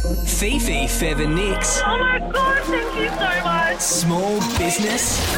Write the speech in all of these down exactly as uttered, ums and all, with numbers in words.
Fifi, Fev and Nix. Oh my God, thank you so much. Small business.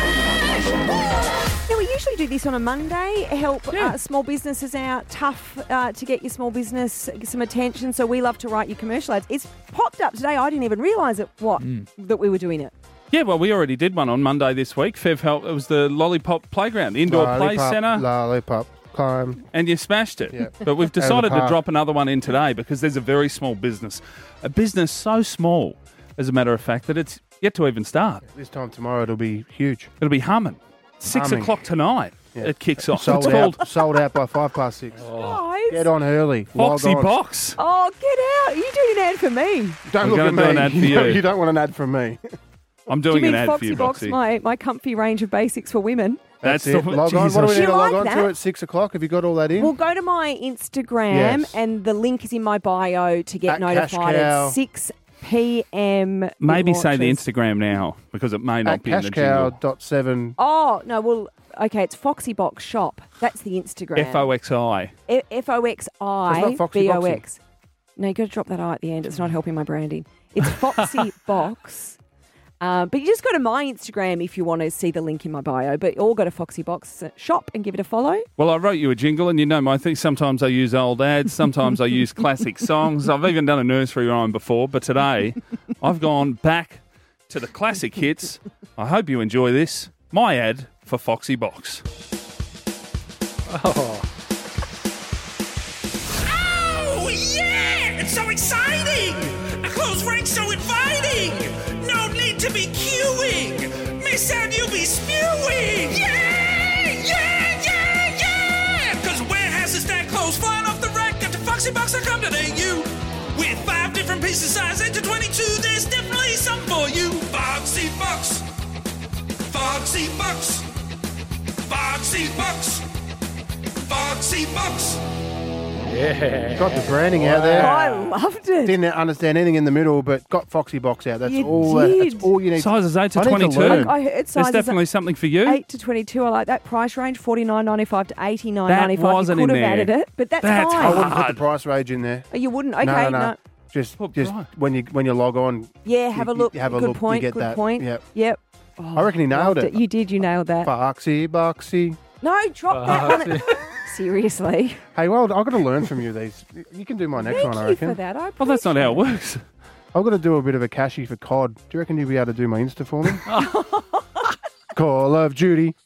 Now, we usually do this on a Monday, help Yeah. uh, small businesses out, tough uh, to get your small business some attention, so we love to write your commercial ads. It's popped up today. I didn't even realise it, what, that we were doing it. Yeah, well, we already did one on Monday this week. Fev helped. It was the Lollipop Playground, the indoor play Lollipop, centre, Lollipop, climb. and you smashed it. Yeah. But we've decided to park. drop another one in today because there's a very small business. A business so small, as a matter of fact, that it's yet to even start. This time tomorrow it'll be huge. It'll be humming. Six Humming. o'clock tonight. Yeah. It kicks off. Sold It's out. called Sold out by five past six. Guys. Get on early. Log Foxy on. Box. Oh, get out. You doing an ad for me? Don't I'm look gonna at do me. an ad for you. you. You don't want an ad from me. I'm Do doing you an mean ad for Foxy you, Box, Foxy. my, my comfy range of basics for women? That's it. the Log on. What do we Jesus. need You to log like on that? to at six o'clock? Have you got all that in? Well, go to my Instagram Yes. and the link is in my bio to get At Cash notified Cow. at six p.m. it Maybe say the launches. Instagram now because it may not At be in the jingle. cashcow dot seven. Oh, no, well, okay, it's Foxy Box Shop. That's the Instagram. F O X I. F- F O X I It's not Foxy B O X. No, you got to drop that I at the end. It's not helping my branding. It's Foxy Box. Uh, but you just go to my Instagram if you want to see the link in my bio. But all go to Foxy Box Shop and give it a follow. Well, I wrote you a jingle, and you know my thing. Sometimes I use old ads, sometimes I use classic songs. I've even done a nursery rhyme before, but today I've gone back to the classic hits. I hope you enjoy this. My ad for Foxy Box. Oh, yeah! It's so exciting! A close range so inviting! No need to be queuing! Miss out, you'll be spewing! Yeah! Yeah! Yeah! Yeah! Cause warehouses stack clothes flying off the rack at the foxy box dot com dot a u. With five different pieces size eight to twenty-two, there's definitely something for you. Foxy Box! Foxy Box! Foxy Box! Foxy Box! Got the branding out there. I loved it. Didn't understand anything in the middle, but got Foxy Box out. That's You all. That, did. that's all you need. Sizes eight to I need to twenty-two. learn. I heard There's sizes definitely something for you. eight to twenty-two. I like that price range, forty-nine ninety-five to eighty-nine That ninety-five. wasn't You could in have there. added it, but that's, That's fine. I wouldn't put hard. the price range in there. Oh, you wouldn't? Okay, no, no, no. no. Just, Put just price. when you when you log on. Yeah, have you- a look. you have a good look, you point. get good that. point. Yep. Yep. Oh, I reckon he nailed loved it. You did. You nailed that. Foxy Boxy. No, drop that one. Seriously. Hey, well, I've got to learn from you. These you can do my next Thank one. I you reckon. for that. I Well, that's not how it appreciate works. I've got to do a bit of a cashy for C O D. Do you reckon you'll be able to do my Insta for me? Call of Duty.